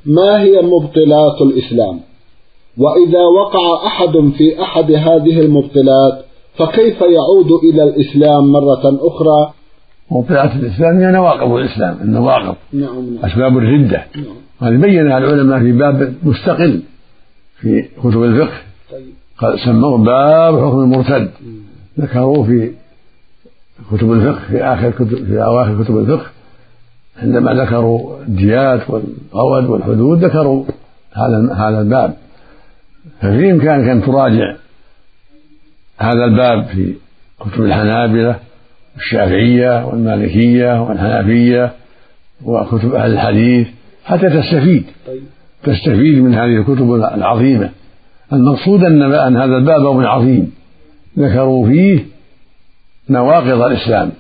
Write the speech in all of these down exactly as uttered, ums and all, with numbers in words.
ما هي مبطلات الإسلام؟ وإذا وقع أحد في أحد هذه المبطلات فكيف يعود إلى الإسلام مرة أخرى؟ مبطلات الإسلام هي نواقض الإسلام، النواقض نعم نعم. أسباب الردة. نعم. هذه بينها العلماء في باب مستقل في كتب الفقه. طيب. سموه باب حكم المرتد. ذكروا في كتب الفقه في آخر كتب في أواخر كتب الفقه عندما ذكروا الديات والقود والحدود ذكروا هذا هذا الباب. ففي إمكانك أن تراجع هذا الباب في كتب الحنابلة والشافعية والمالكية والحنفية وكتب أهل الحديث حتى تستفيد تستفيد من هذه الكتب العظيمة. المقصود أن هذا الباب باب عظيم ذكروا فيه نواقض الإسلام،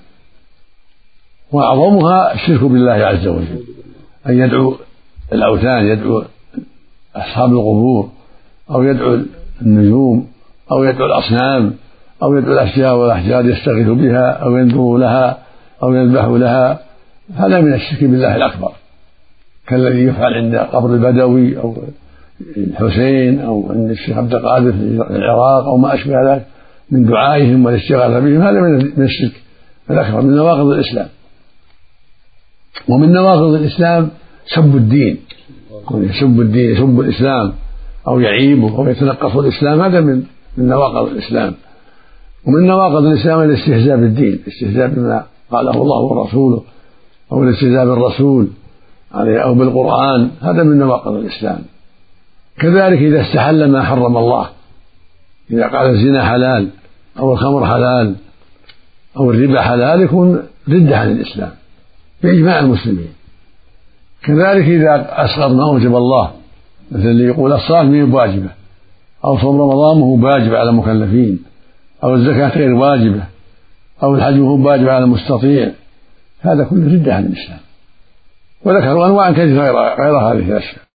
وأعظمها الشرك بالله عز وجل، أن يدعو الأوثان، يدعو أصحاب القبور، أو يدعو النجوم، أو يدعو الأصنام، أو يدعو الأشجار والأحجار يستغيث بها أو ينذر لها أو يذبح لها. هذا من الشرك بالله الأكبر، كالذي يفعل عند قبر البدوي أو الحسين أو عند الشيخ عبد القادر في العراق أو ما أشبه ذلك من دعائهم والاستغاثة بهم. هذا من الشرك الأكبر، من نواقض الإسلام. ومن نواقض الإسلام سب الدين، يسب الدين، يسب الإسلام أو يعيبه أو يتنقص الإسلام، هذا من من نواقض الإسلام. ومن نواقض الإسلام الاستهزاء بالدين، الاستهزاء بما قاله الله ورسوله أو الاستهزاء بالرسول أو بالقرآن، هذا من نواقض الإسلام. كذلك إذا استحل ما حرم الله، إذا قال الزنا حلال أو الخمر حلال أو الربا حلال، يكون ردة عن الإسلام بإجماع المسلمين. كذلك إذا أسقط ما أوجب الله، مثل اللي يقول الصلاة مين واجبة، أو صوم رمضان هو واجب على المكلفين، أو الزكاة غير واجبة، أو الحج هو واجب على المستطيع، هذا كله ردة عن الإسلام. وذكروا أنواع كثيرة غير هذه الأشياء.